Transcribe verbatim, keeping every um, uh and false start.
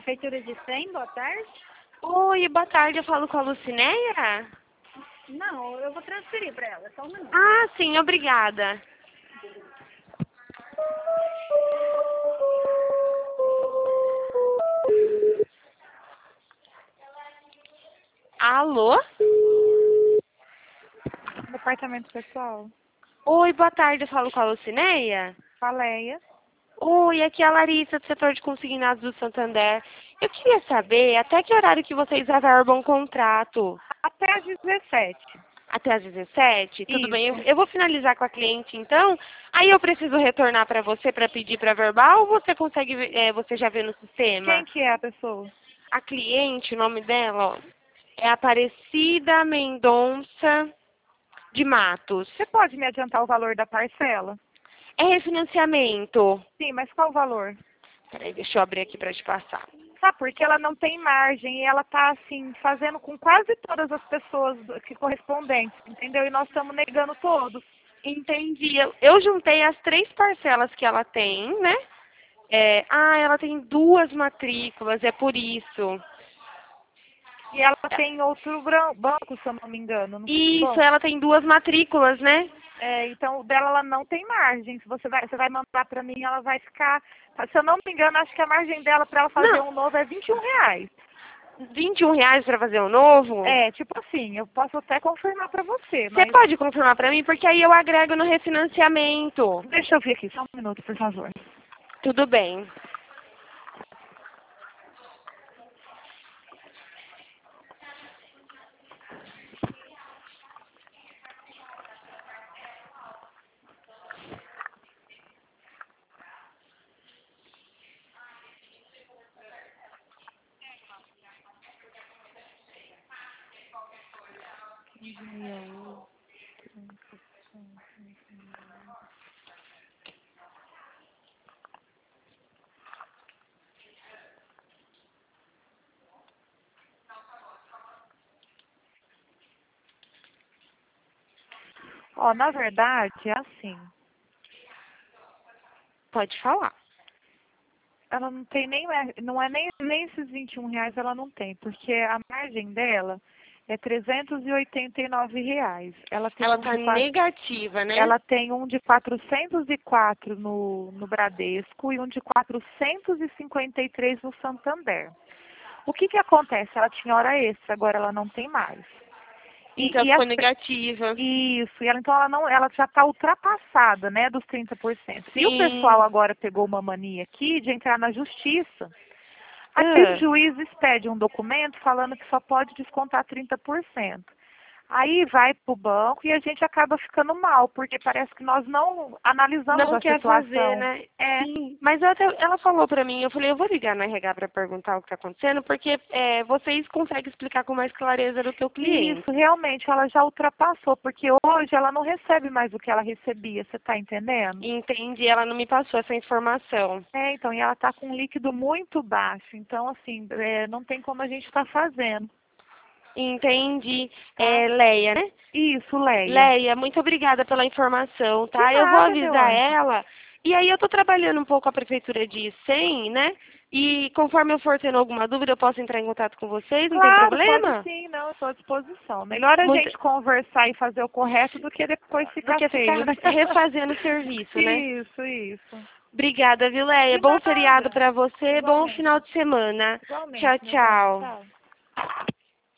Prefeitura de cem, boa tarde. Oi, boa tarde, eu falo com a Lucinéia? Não, eu vou transferir para ela, só um minuto. Ah, sim, obrigada. Alô? Departamento pessoal. Oi, boa tarde, eu falo com a Lucinéia? Faleia. Oi, aqui é a Larissa, do setor de consignados do Santander. Eu queria saber até que horário que vocês averbam o contrato. Até às dezessete. Até às dezessete? Tudo bem, eu, Isso. eu vou finalizar com a cliente então. Aí eu preciso retornar para você para pedir para verbal ou você consegue, ver- é, você já vê no sistema? Quem que é a pessoa? A cliente, o nome dela, ó, é Aparecida Mendonça de Matos. Você pode me adiantar o valor da parcela? É refinanciamento. Sim, mas qual o valor? Peraí, deixa eu abrir aqui para te passar. Sabe, porque ela não tem margem e ela tá, assim, fazendo com quase todas as pessoas do- que correspondentes, entendeu? E nós estamos negando todos. Entendi. Eu, eu juntei as três parcelas que ela tem, né? É, ah, ela tem duas matrículas, é por isso. E ela tem outro bran- banco, se eu não me engano. Não tem Isso, banco? ela tem duas matrículas, né? É, então, o dela ela não tem margem. Se você vai, você vai mandar para mim, ela vai ficar... Se eu não me engano, acho que a margem dela para ela fazer Não, um novo é vinte e um reais. vinte e um reais para fazer o novo? É, tipo assim, eu posso até confirmar pra você, Você mas... pode confirmar para mim? Porque aí eu agrego no refinanciamento. Deixa eu ver aqui, só um minuto, por favor. Tudo bem. Ó, na verdade, é assim. Pode falar. Ela não tem nem... Não é nem, nem esses vinte e um reais, ela não tem. Porque a margem dela é trezentos e oitenta e nove reais. Ela tem Ela um tá de... quatro- negativa, né? Ela tem um de quatrocentos e quatro no, no Bradesco e um de quatrocentos e cinquenta e três no Santander. O que que acontece? Ela tinha hora extra, agora ela não tem mais. E, Então e ficou as pe- negativa. Isso, e ela, então ela, não, ela já está ultrapassada, né, dos trinta por cento. E o Sim. pessoal agora pegou uma mania aqui de entrar na justiça. Aí os Ah, juízes pedem um documento falando que só pode descontar trinta por cento. Aí vai para o banco e a gente acaba ficando mal, porque parece que nós não analisamos não a quer fazer, situação. né? É, Sim. Mas eu até, ela falou pra mim, eu falei, eu vou ligar no R H pra perguntar o que tá acontecendo, porque é, vocês conseguem explicar com mais clareza do teu cliente. isso, realmente, ela já ultrapassou, porque hoje ela não recebe mais o que ela recebia, você está entendendo? Entendi, ela não me passou essa informação. É, então, e ela está com um líquido muito baixo, então, assim, é, não tem como a gente estar fazendo, Entendi. tá? É, Leia, né? Isso, Leia. Leia, muito obrigada pela informação, De tá? Eu vou nada, meu avisar anjo. ela. E aí eu tô trabalhando um pouco com a prefeitura de cem, né? E conforme eu for tendo alguma dúvida, eu posso entrar em contato com vocês, não tem Claro, pode problema? sim, não, estou à disposição. Melhor a Muito... gente conversar e fazer o correto do que depois Do ficar que feio, ficar né? refazendo o serviço, né? Isso, isso. Obrigada, Vileia. De Bom feriado nada. pra você, bom Igualmente. final de semana. Tchau, Igualmente, meu bem. tchau. Tchau.